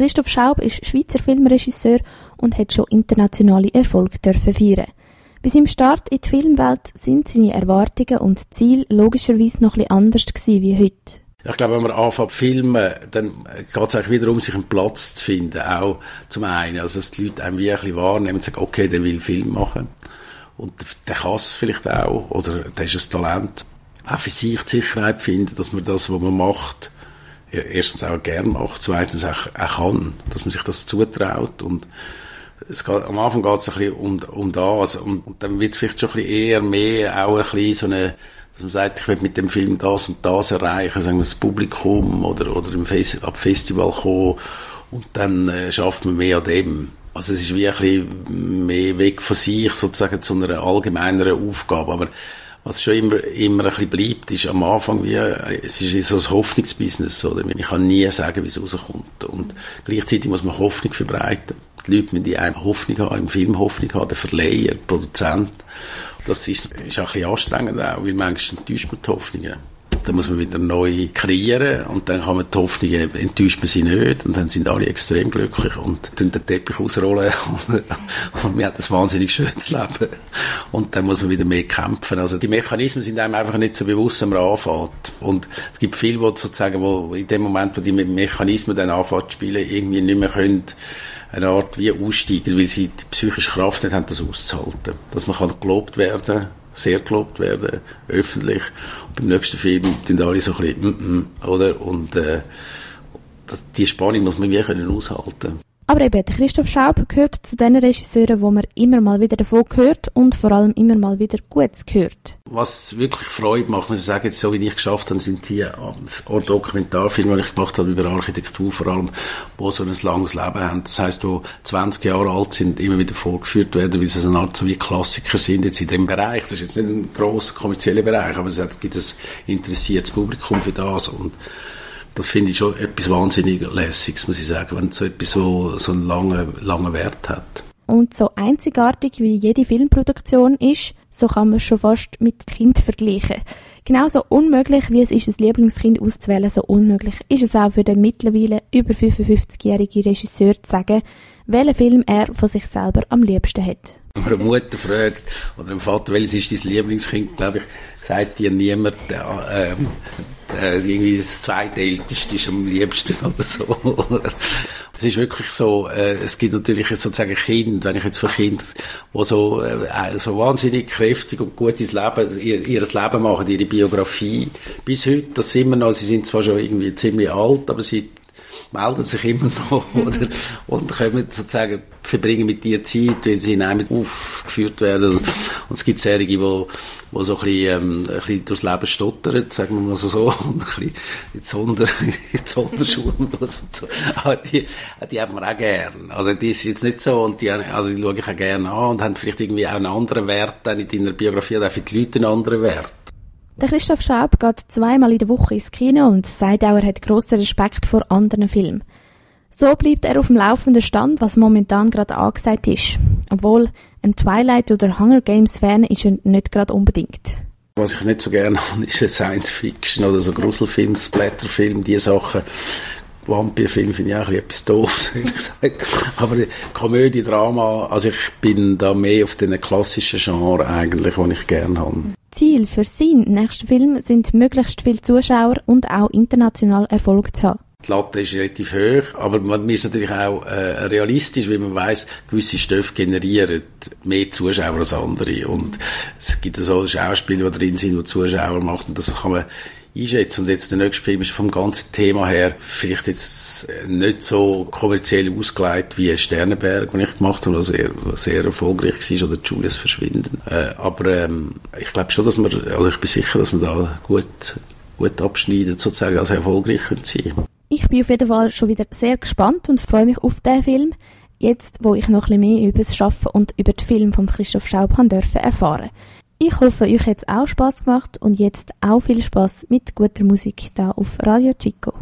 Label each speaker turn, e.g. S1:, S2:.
S1: Christoph Schaub ist Schweizer Filmregisseur und hat schon internationale Erfolge feiern. Bei seinem Start in die Filmwelt sind seine Erwartungen und Ziele logischerweise noch ein bisschen anders gewesen wie heute.
S2: Ich glaube, wenn man anfängt zu filmen, dann geht es eigentlich wieder um, sich einen Platz zu finden, auch zum einen. Also, dass die Leute einem wie ein bisschen wahrnehmen und sagen, okay, der will Film machen. Und der kann es vielleicht auch, oder der ist ein Talent. Auch für sich die Sicherheit finden, dass man das, was man macht, erstens auch gerne macht, zweitens auch kann, dass man sich das zutraut. Und am Anfang geht es ein bisschen um das. Und dann wird vielleicht schon ein bisschen eher mehr auch ein bisschen so eine, dass man sagt, ich will mit dem Film das und das erreichen, sagen wir das Publikum oder ab Festival kommen und dann schafft man mehr an dem. Also es ist wie ein bisschen mehr weg von sich sozusagen zu einer allgemeineren Aufgabe, aber was schon immer ein bisschen bleibt, ist am Anfang wie, es ist so ein Hoffnungsbusiness, oder? Ich kann nie sagen, wie es rauskommt. Und gleichzeitig muss man Hoffnung verbreiten. Die Leute müssen eine Hoffnung haben, im Film Hoffnung haben, der Verleiher, der Produzent. Das ist auch ein bisschen anstrengend auch, weil manchmal enttäuscht man die Hoffnungen. Dann muss man wieder neu kreieren und dann kann man die Hoffnungen, enttäuscht man sie nicht und dann sind alle extrem glücklich und tun den Teppich ausrollen und man hat ein wahnsinnig schönes Leben. Und dann muss man wieder mehr kämpfen. Also die Mechanismen sind einem einfach nicht so bewusst, wenn man anfängt. Und es gibt viele, die sozusagen, wo in dem Moment, wo die Mechanismen dann anfangen zu spielen, irgendwie nicht mehr können, eine Art wie aussteigen, weil sie die psychische Kraft nicht haben, das auszuhalten. Dass man kann gelobt werden, sehr gelobt werden, öffentlich. Und beim nächsten Film tun alle so ein bisschen, oder? Und die Spannung muss man wirklich aushalten.
S1: Aber eben, Christoph Schaub gehört zu den Regisseuren, wo man immer mal wieder davon hört und vor allem immer mal wieder Gutes hört.
S2: Was wirklich Freude macht, muss ich sagen, jetzt so wie ich geschafft habe, sind die Dokumentarfilme, die ich gemacht habe über Architektur vor allem, die so ein langes Leben haben. Das heisst, die 20 Jahre alt sind, immer wieder vorgeführt werden, weil sie so eine Art so wie Klassiker sind jetzt in dem Bereich. Das ist jetzt nicht ein grosser kommerzieller Bereich, aber es gibt ein interessiertes Publikum für das und das finde ich schon etwas wahnsinnig Lässiges, muss ich sagen, wenn so etwas so einen langen Wert hat.
S1: Und so einzigartig wie jede Filmproduktion ist, so kann man es schon fast mit Kind vergleichen. Genauso unmöglich, wie es ist, ein Lieblingskind auszuwählen, so unmöglich ist es auch für den mittlerweile über 55-jährigen Regisseur zu sagen, welchen Film er von sich selber am liebsten hat.
S2: Wenn man eine Mutter fragt oder einen Vater, welches ist dein Lieblingskind, glaube ich, sagt dir niemand, irgendwie das zweitälteste ist am liebsten oder so. Es ist wirklich so, es gibt natürlich sozusagen Kinder, wenn ich jetzt von Kindern, die so wahnsinnig kräftig und gutes Leben, ihr Leben machen, ihre Biografie, bis heute, das sind immer noch, sie sind zwar schon irgendwie ziemlich alt, aber sie melden sich immer noch, oder? Und können sozusagen verbringen mit dir Zeit, weil sie in einem aufgeführt werden. Und es gibt solche, die so ein bisschen durchs Leben stottern, sagen wir mal so, und ein bisschen in die Sonderschulen und so. Aber die haben wir auch gern. Also, die ist jetzt nicht so, und die schaue ich auch gerne an und haben vielleicht irgendwie auch einen anderen Wert, dann in deiner Biografie, oder auch für die Leute einen anderen Wert.
S1: Der Christoph Schaub geht 2-mal in der Woche ins Kino und sagt auch, er hat grossen Respekt vor anderen Filmen. So bleibt er auf dem laufenden Stand, was momentan gerade angesagt ist. Obwohl ein Twilight- oder Hunger Games-Fan ist er nicht gerade unbedingt.
S2: Was ich nicht so gerne habe, ist ein Science-Fiction oder so Gruselfilm, Splatterfilm, die Sachen. Vampirfilm finde ich auch etwas doof, ehrlich gesagt. Aber Komödie, Drama, also ich bin da mehr auf den klassischen Genre eigentlich, den ich gerne habe.
S1: Ziel für seinen nächsten Film sind möglichst viele Zuschauer und auch international Erfolg zu haben.
S2: Die Latte ist relativ hoch, aber man ist natürlich auch realistisch, weil man weiss, gewisse Stoffe generieren mehr Zuschauer als andere. Und es gibt so Schauspieler, die drin sind, die Zuschauer machen. Und das kann man einschätzen. Und jetzt der nächste Film ist vom ganzen Thema her vielleicht jetzt nicht so kommerziell ausgelegt wie Sternenberg, den ich gemacht habe, was sehr erfolgreich war, oder Julias Verschwinden. Aber ich glaube schon, ich bin sicher, dass man da gut abschneidet, sozusagen, also erfolgreich sein können.
S1: Ich bin auf jeden Fall schon wieder sehr gespannt und freue mich auf diesen Film, jetzt wo ich noch ein bisschen mehr über das Arbeiten und über den Film von Christoph Schaub erfahren durfte. Ich hoffe, euch hat es auch Spass gemacht und jetzt auch viel Spass mit guter Musik hier auf Radio Chico.